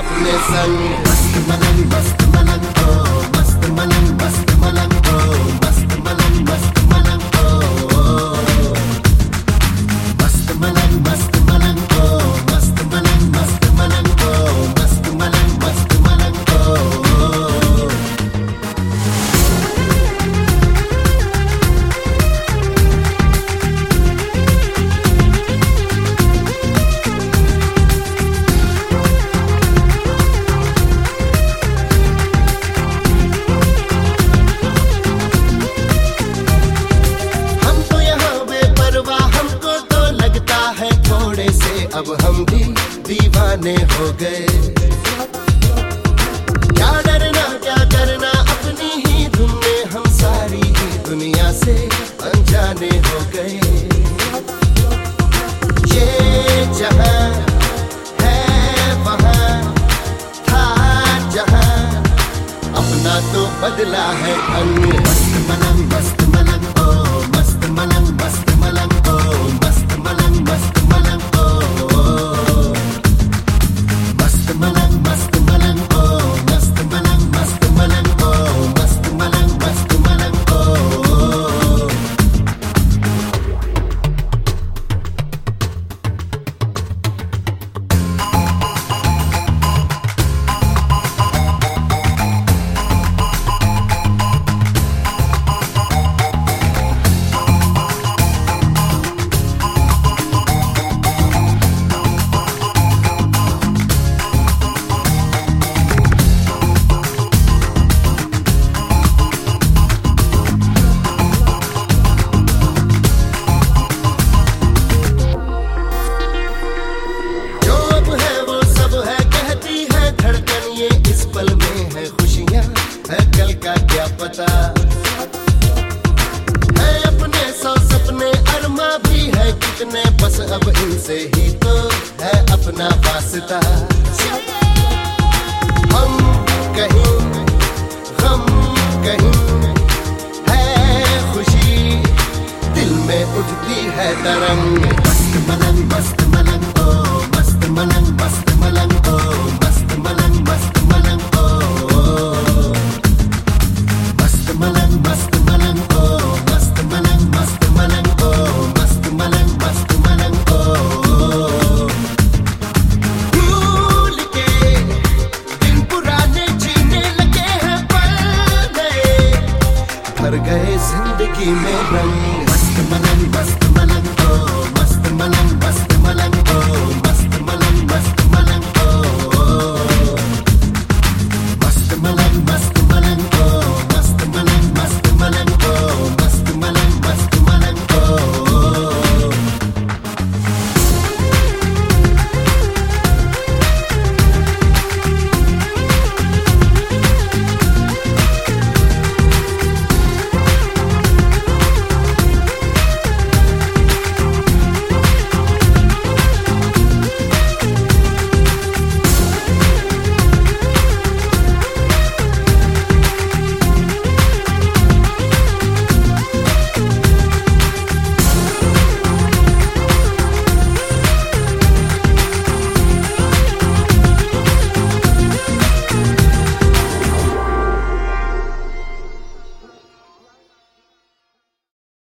अपने संग। मस्त मलंग ओ मस्त मलंग ओ मस्त मलंग ओ मस्त मलंग ओ मस्त मलंग ओ मस्त मलंग ओ। अब हम भी दीवाने हो गए, क्या डरना क्या करना, अपनी ही धुन में हम सारी ही दुनिया से अनजाने हो गए। ये जहां है वहां था जहां, अपना तो बदला है अंग। मस्त मलंग ओ मस्त मलंग ओ मस्त मलंग ओ मस्त मलंग ओ मस्त मलंग ओ मस्त मलंग ओ। क्या पता है अपने सौ सपने अरमा भी है कितने, बस अब इनसे ही तो है अपना वास्ता। हम कहीं गम कहीं है खुशी, दिल में उठती है तरंग। मस्त मलंग ओ मस्त मलंग ओ मस्त मलंग ओ मस्त मलंग ओ मस्त मलंग ओ मस्त मलंग ओ। भूल के दिन पुराने जीने लगे हैं पल नए, भर गए जिंदगी में रंग। मस्त मलंग